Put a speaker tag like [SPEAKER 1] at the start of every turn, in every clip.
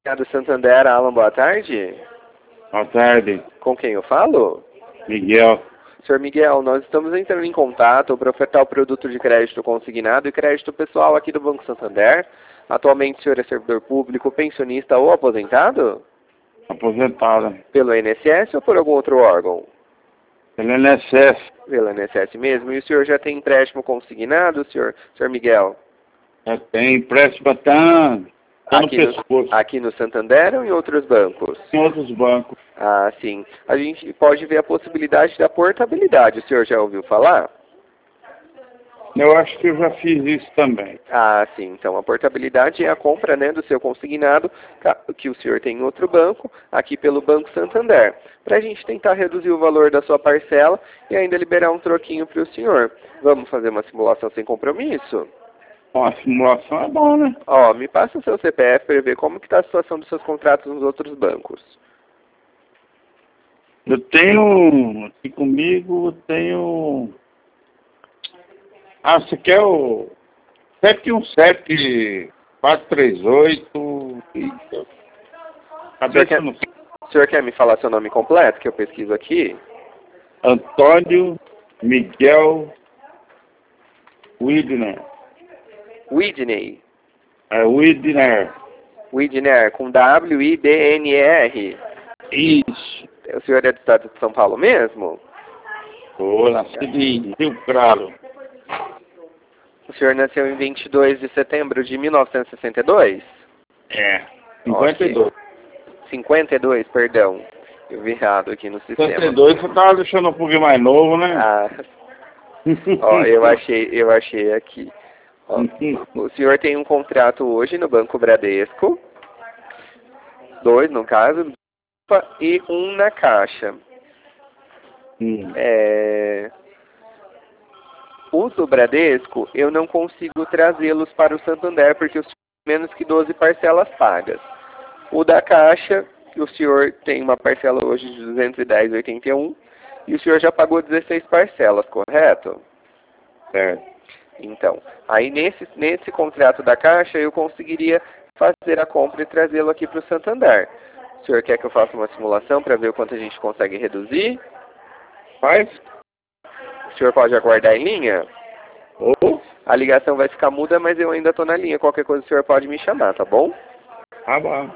[SPEAKER 1] Do Santander, Alan, boa tarde.
[SPEAKER 2] Boa tarde,
[SPEAKER 1] Com quem eu falo?
[SPEAKER 2] Miguel.
[SPEAKER 1] Senhor Miguel, nós estamos entrando em contato para ofertar o produto de crédito consignado e crédito pessoal aqui do Banco Santander. Atualmente o senhor é servidor público, pensionista ou aposentado?
[SPEAKER 2] Aposentada.
[SPEAKER 1] Pelo INSS ou por algum outro órgão?
[SPEAKER 2] Pelo INSS.
[SPEAKER 1] Pelo INSS mesmo. E o senhor já tem empréstimo consignado, senhor Miguel?
[SPEAKER 2] Já tem empréstimo, tá no
[SPEAKER 1] Aqui
[SPEAKER 2] pescoço.
[SPEAKER 1] aqui no Santander ou em outros bancos?
[SPEAKER 2] Em outros bancos.
[SPEAKER 1] Ah, sim. A gente pode ver a possibilidade da portabilidade. O senhor já ouviu falar?
[SPEAKER 2] Eu acho que eu já fiz isso também.
[SPEAKER 1] Ah, sim. Então, a portabilidade é a compra, né, do seu consignado que o senhor tem em outro banco, aqui pelo Banco Santander, para a gente tentar reduzir o valor da sua parcela e ainda liberar um troquinho para o senhor. Vamos fazer uma simulação sem compromisso?
[SPEAKER 2] Bom, a simulação é bom, né?
[SPEAKER 1] Ó, me passa o seu CPF para eu ver como que está a situação dos seus contratos nos outros bancos.
[SPEAKER 2] Eu tenho, aqui comigo, eu tenho... Ah, você quer o 717-438... Cabeça no...
[SPEAKER 1] O senhor quer me falar seu nome completo, que eu pesquiso aqui?
[SPEAKER 2] Antônio Miguel Widner.
[SPEAKER 1] Whitney.
[SPEAKER 2] É Widner.
[SPEAKER 1] Widner, com W-I-D-N-E-R.
[SPEAKER 2] Isso.
[SPEAKER 1] O senhor é do estado de São Paulo mesmo?
[SPEAKER 2] Sou nascido em Rio Claro.
[SPEAKER 1] O senhor nasceu em 22 de setembro de 1962?
[SPEAKER 2] É. 52.
[SPEAKER 1] 52, perdão. Eu vi errado aqui no sistema.
[SPEAKER 2] 52 você tava deixando um pouquinho mais novo, né?
[SPEAKER 1] Ah, ó, eu achei aqui. Ó, o senhor tem um contrato hoje no Banco Bradesco, 2 no caso, e 1 na Caixa. O do Bradesco, eu não consigo trazê-los para o Santander, porque o senhor tem menos que 12 parcelas pagas. O da Caixa, que o senhor tem uma parcela hoje de 210,81, e o senhor já pagou 16 parcelas, correto?
[SPEAKER 2] Certo.
[SPEAKER 1] Então, aí nesse contrato da Caixa, eu conseguiria fazer a compra e trazê-lo aqui para o Santander. O senhor quer que eu faça uma simulação para ver o quanto a gente consegue reduzir?
[SPEAKER 2] Faz?
[SPEAKER 1] O senhor pode aguardar em linha?
[SPEAKER 2] Ou?
[SPEAKER 1] A ligação vai ficar muda, mas eu ainda estou na linha. Qualquer coisa o senhor pode me chamar, tá bom?
[SPEAKER 2] Tá bom.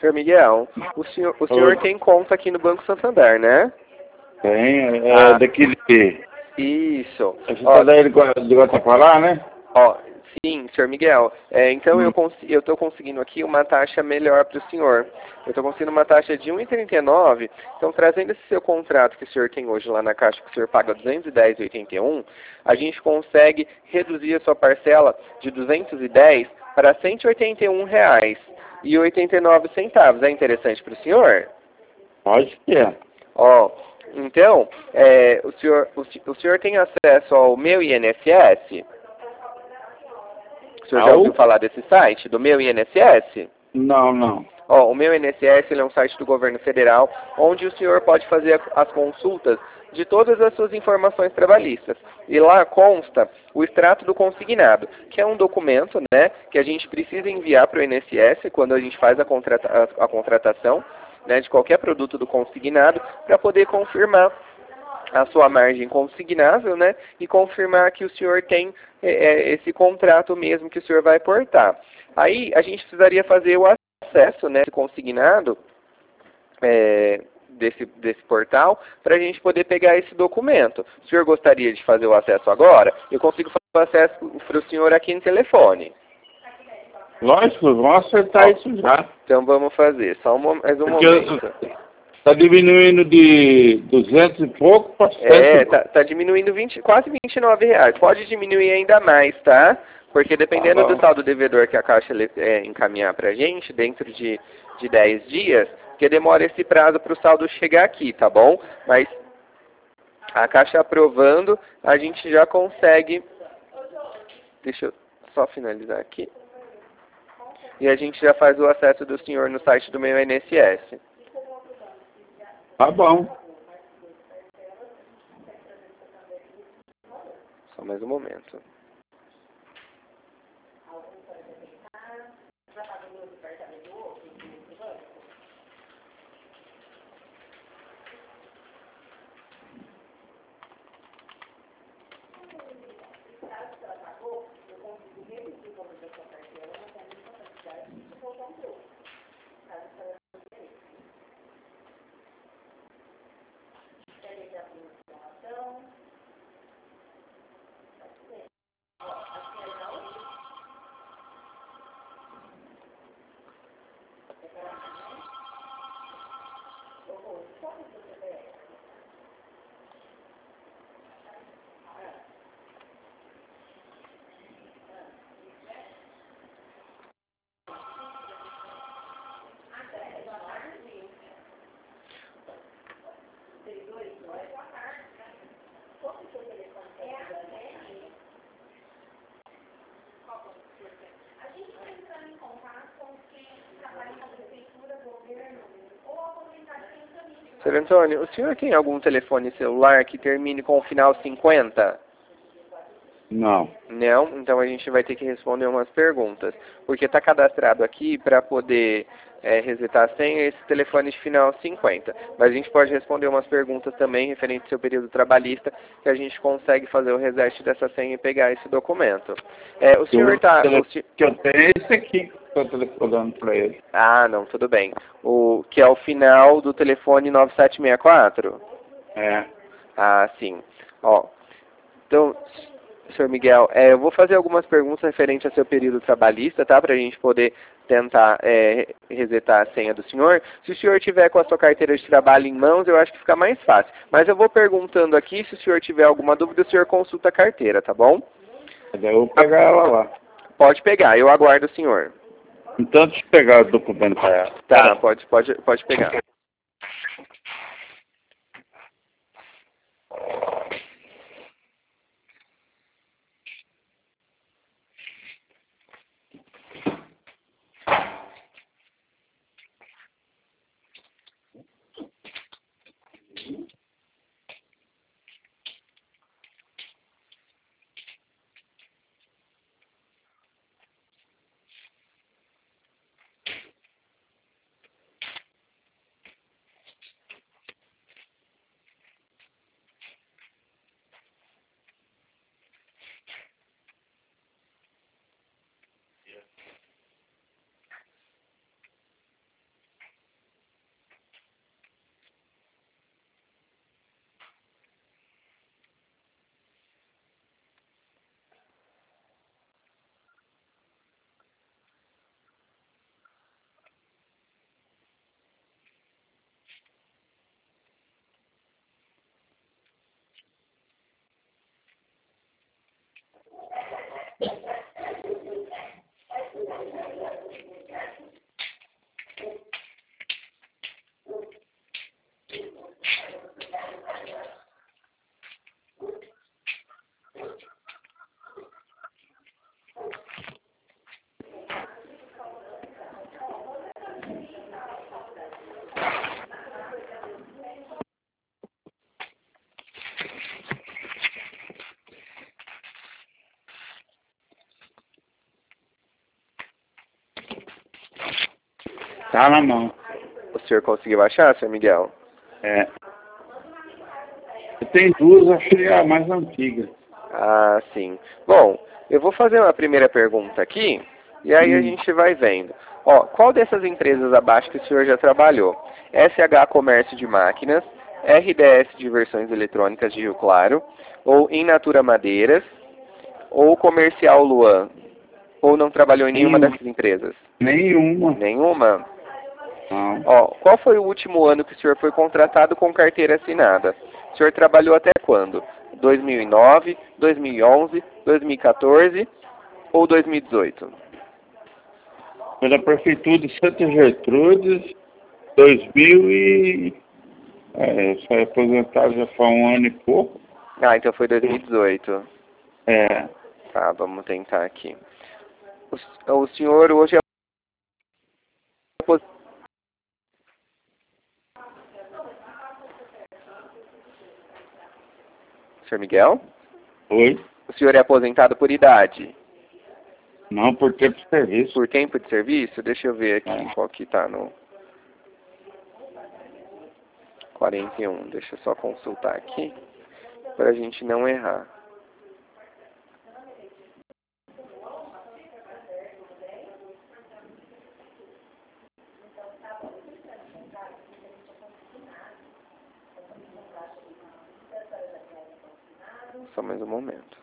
[SPEAKER 1] Senhor Miguel, o senhor tem conta aqui no Banco Santander, né?
[SPEAKER 2] Tem,
[SPEAKER 1] Ah,
[SPEAKER 2] daquele...
[SPEAKER 1] isso.
[SPEAKER 2] Você
[SPEAKER 1] Ó,
[SPEAKER 2] tá daí de Guatapará, né?
[SPEAKER 1] ó, sim, senhor Miguel. Então eu estou conseguindo aqui uma taxa melhor para o senhor. Eu estou conseguindo uma taxa de 1,39. Então, trazendo esse seu contrato que o senhor tem hoje lá na Caixa, que o senhor paga 210,81, a gente consegue reduzir a sua parcela de 210 para R$ 181,89. É interessante para o senhor?
[SPEAKER 2] Pode que é.
[SPEAKER 1] Ó, então, o senhor tem acesso ao meu INSS? O senhor já ouviu falar desse site, do meu INSS?
[SPEAKER 2] Não, não.
[SPEAKER 1] Ó, o meu INSS ele é um site do governo federal, onde o senhor pode fazer as consultas de todas as suas informações trabalhistas. E lá consta o extrato do consignado, que é um documento, né, que a gente precisa enviar para o INSS quando a gente faz a contratação, né, de qualquer produto do consignado, para poder confirmar a sua margem consignável, né, e confirmar que o senhor tem esse contrato mesmo que o senhor vai portar. Aí a gente precisaria fazer o acesso, né, consignado desse portal para a gente poder pegar esse documento. O senhor gostaria de fazer o acesso agora? Eu consigo fazer o acesso para o senhor aqui no telefone.
[SPEAKER 2] Lógico, vamos acertar isso já.
[SPEAKER 1] Então vamos fazer, só mais um momento.
[SPEAKER 2] Está diminuindo de 200 e pouco para 100.
[SPEAKER 1] Tá diminuindo quase R$ 29. Pode diminuir ainda mais, tá? Porque dependendo do saldo devedor que a Caixa encaminhar para a gente, dentro de 10 dias, que demora esse prazo para o saldo chegar aqui, tá bom? Mas a Caixa aprovando, a gente já consegue... Deixa eu só finalizar aqui. E a gente já faz o acesso do senhor no site do meu INSS.
[SPEAKER 2] Tá bom.
[SPEAKER 1] Só mais um momento. Senhor Antônio, o senhor tem algum telefone celular que termine com o final 50?
[SPEAKER 2] Não.
[SPEAKER 1] Não? Então a gente vai ter que responder umas perguntas. Porque está cadastrado aqui para poder resetar a senha esse telefone de final 50. Mas a gente pode responder umas perguntas também referente ao seu período trabalhista, que a gente consegue fazer o reset dessa senha e pegar esse documento. O senhor está...
[SPEAKER 2] que eu tenho é esse aqui que eu estou telefonando para ele.
[SPEAKER 1] Ah, não, tudo bem. O que é o final do telefone 9764?
[SPEAKER 2] É.
[SPEAKER 1] Ah, sim. Ó, então, senhor Miguel, eu vou fazer algumas perguntas referentes ao seu período trabalhista, tá? Para a gente poder tentar resetar a senha do senhor. Se o senhor tiver com a sua carteira de trabalho em mãos, eu acho que fica mais fácil. Mas eu vou perguntando aqui, se o senhor tiver alguma dúvida, o senhor consulta a carteira, tá bom?
[SPEAKER 2] Eu vou pegar ela lá.
[SPEAKER 1] Pode pegar, eu aguardo o senhor.
[SPEAKER 2] Então, deixa eu pegar o documento para ela.
[SPEAKER 1] Tá, pode pegar.
[SPEAKER 2] Tá na mão.
[SPEAKER 1] O senhor conseguiu achar, senhor Miguel?
[SPEAKER 2] É. Eu tenho duas, achei a mais antiga.
[SPEAKER 1] Ah, sim. Bom, eu vou fazer uma primeira pergunta aqui, e aí a gente vai vendo. Ó, qual dessas empresas abaixo que o senhor já trabalhou? SH Comércio de Máquinas, RDS Diversões Eletrônicas de Rio Claro, ou Inatura Madeiras, ou Comercial Luan? Ou não trabalhou em nenhuma dessas empresas?
[SPEAKER 2] Nenhuma.
[SPEAKER 1] Nenhuma?
[SPEAKER 2] Não.
[SPEAKER 1] Ó, qual foi o último ano que o senhor foi contratado com carteira assinada? O senhor trabalhou até quando? 2009, 2011, 2014 ou 2018?
[SPEAKER 2] Pela Prefeitura de Santa Gertrudes, 2000 e... saí aposentado já faz um ano e pouco.
[SPEAKER 1] Ah, então foi 2018.
[SPEAKER 2] É.
[SPEAKER 1] Tá, vamos tentar aqui. O senhor hoje é aposentado. Senhor Miguel?
[SPEAKER 2] Oi?
[SPEAKER 1] O senhor é aposentado por idade?
[SPEAKER 2] Não, por tempo de serviço.
[SPEAKER 1] Por tempo de serviço? Deixa eu ver aqui qual que tá no 41. Deixa eu só consultar aqui para a gente não errar. Só mais um momento.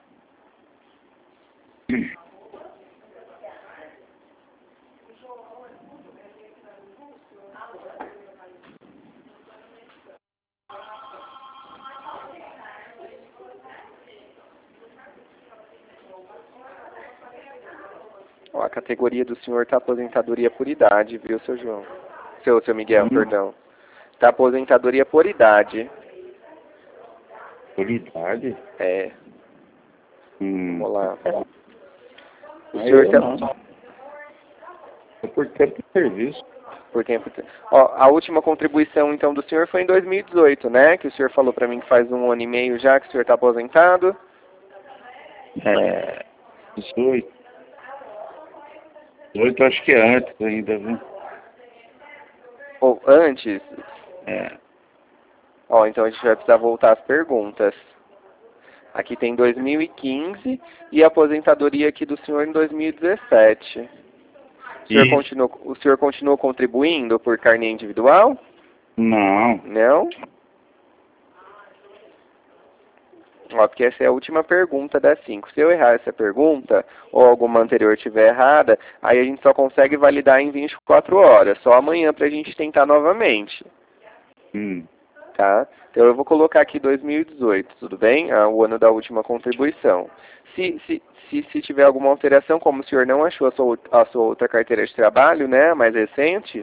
[SPEAKER 1] Ó, a categoria do senhor está aposentadoria por idade, viu, seu João? Seu Miguel, perdão. Está aposentadoria por idade.
[SPEAKER 2] Por idade?
[SPEAKER 1] É. Vamos lá. O
[SPEAKER 2] Aí
[SPEAKER 1] senhor
[SPEAKER 2] eu não. É por tempo de serviço.
[SPEAKER 1] por tempo. Ó, a última contribuição então do senhor foi em 2018, né? Que o senhor falou para mim que faz um ano e meio já que o senhor está aposentado.
[SPEAKER 2] 18. 18 acho que é antes ainda, viu?
[SPEAKER 1] Ou antes?
[SPEAKER 2] É.
[SPEAKER 1] Ó, então a gente vai precisar voltar às perguntas. Aqui tem 2015 e a aposentadoria aqui do senhor em 2017. O senhor continuou contribuindo por carnê individual?
[SPEAKER 2] Não.
[SPEAKER 1] Não? Ó, porque essa é a última pergunta das 5. Se eu errar essa pergunta, ou alguma anterior estiver errada, aí a gente só consegue validar em 24 horas. Só amanhã para a gente tentar novamente. Tá? Então eu vou colocar aqui 2018, tudo bem? O ano da última contribuição. Se tiver alguma alteração, como o senhor não achou a sua outra carteira de trabalho, né, a mais recente,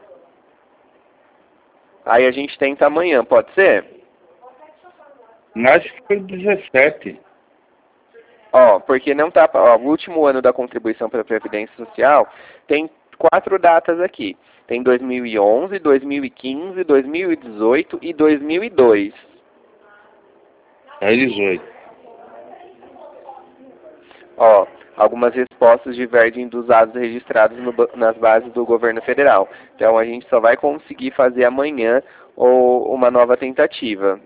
[SPEAKER 1] aí a gente tenta amanhã, pode ser?
[SPEAKER 2] Acho que foi 17.
[SPEAKER 1] Ó, porque não tá, ó, o último ano da contribuição para a Previdência Social tem 4 datas aqui. Tem 2011, 2015, 2018 e 2002.
[SPEAKER 2] É 18.
[SPEAKER 1] Ó, algumas respostas divergem dos dados registrados nas bases do governo federal. Então a gente só vai conseguir fazer amanhã ou uma nova tentativa.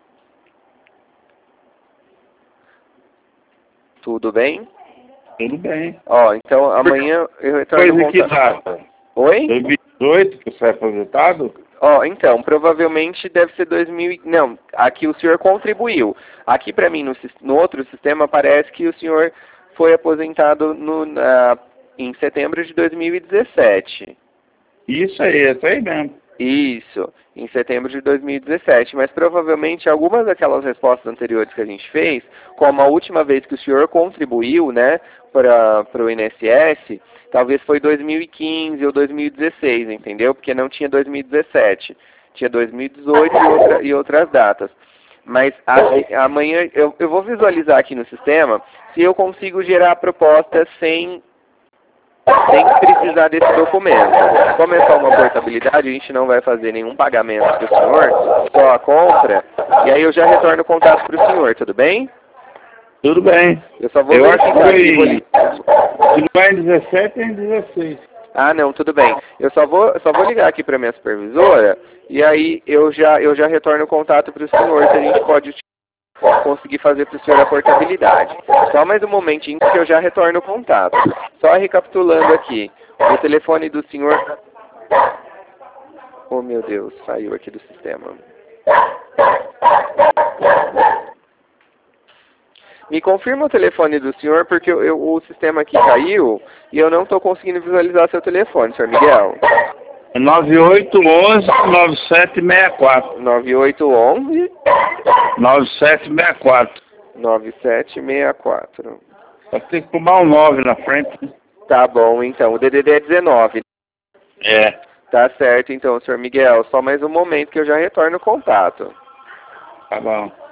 [SPEAKER 1] Tudo bem?
[SPEAKER 2] Tudo bem.
[SPEAKER 1] Ó, então amanhã eu retorno
[SPEAKER 2] Coisa que data?
[SPEAKER 1] Oi?
[SPEAKER 2] 2018 que você é aposentado?
[SPEAKER 1] Ó, então, provavelmente deve ser 2000. Não, aqui o senhor contribuiu. Aqui para mim, no outro sistema, parece que o senhor foi aposentado em setembro de 2017.
[SPEAKER 2] Isso aí, é isso aí mesmo.
[SPEAKER 1] Isso, em setembro de 2017. Mas provavelmente algumas daquelas respostas anteriores que a gente fez, como a última vez que o senhor contribuiu, né, para o INSS, talvez foi 2015 ou 2016, entendeu? Porque não tinha 2017. Tinha 2018 e outras datas. Mas amanhã eu vou visualizar aqui no sistema se eu consigo gerar a proposta sem precisar desse documento. Como é só uma portabilidade, a gente não vai fazer nenhum pagamento para o senhor, só a compra, e aí eu já retorno o contato para o senhor, tudo bem?
[SPEAKER 2] Tudo bem.
[SPEAKER 1] Eu só vou
[SPEAKER 2] Eu acho
[SPEAKER 1] verificar
[SPEAKER 2] que
[SPEAKER 1] aqui.
[SPEAKER 2] se não é em 17, é em 16.
[SPEAKER 1] Ah, não, tudo bem. Eu só vou ligar aqui para minha supervisora, e aí eu já retorno o contato para o senhor, se a gente pode conseguir fazer para o senhor a portabilidade. Só mais um momentinho que eu já retorno o contato. Só recapitulando aqui, o telefone do senhor... Oh, meu Deus, saiu aqui do sistema. Me confirma o telefone do senhor, porque o sistema aqui caiu e eu não estou conseguindo visualizar seu telefone, senhor Miguel.
[SPEAKER 2] 9811-9764.
[SPEAKER 1] 9811
[SPEAKER 2] 9764.
[SPEAKER 1] 9764.
[SPEAKER 2] Vai ter que tomar um 9 na frente.
[SPEAKER 1] Tá bom, então. O DDD é 19.
[SPEAKER 2] É.
[SPEAKER 1] Tá certo, então, senhor Miguel. Só mais um momento que eu já retorno o contato.
[SPEAKER 2] Tá bom.